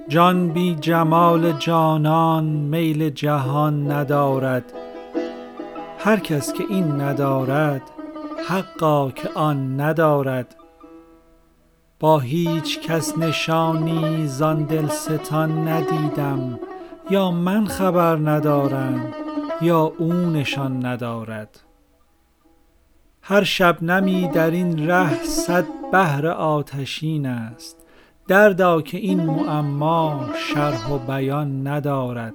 جان بی جمال جانان میل جهان ندارد. هر کس که این ندارد حقا که آن ندارد. با هیچ کس نشانی زان دلستان ندیدم، یا من خبر ندارم یا او نشان ندارد. هر شبنمی در این ره صد بحر آتشین است، دردا که این معما شرح و بیان ندارد.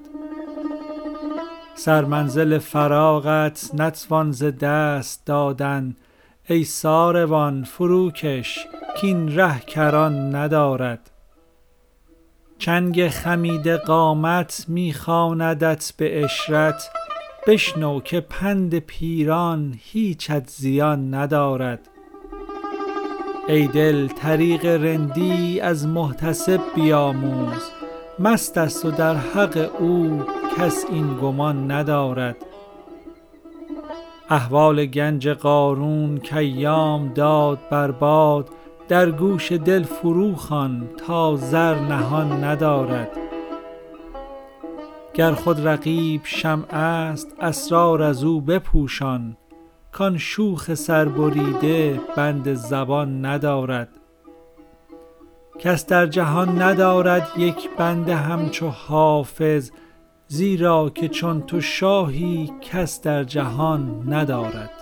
سرمنزل فراغت نتوان ز دست دادن، ای ساروان فروکش کاین ره کران ندارد. چنگ خمیده قامت می خواندت به عشرت، بشنو که پند پیران هیچت زیان ندارد. ای دل طریق رندی از محتسب بیاموز، مست است و در حق او کس این گمان ندارد. احوال گنج قارون کایام داد بر باد، در گوش دل فرو خوان تا زر نهان ندارد. گر خود رقیب شمع است اسرار از او بپوشان، کان شوخ سربریده بند زبان ندارد. کس در جهان ندارد یک بنده همچو حافظ، زیرا که چون تو شاهی کس در جهان ندارد.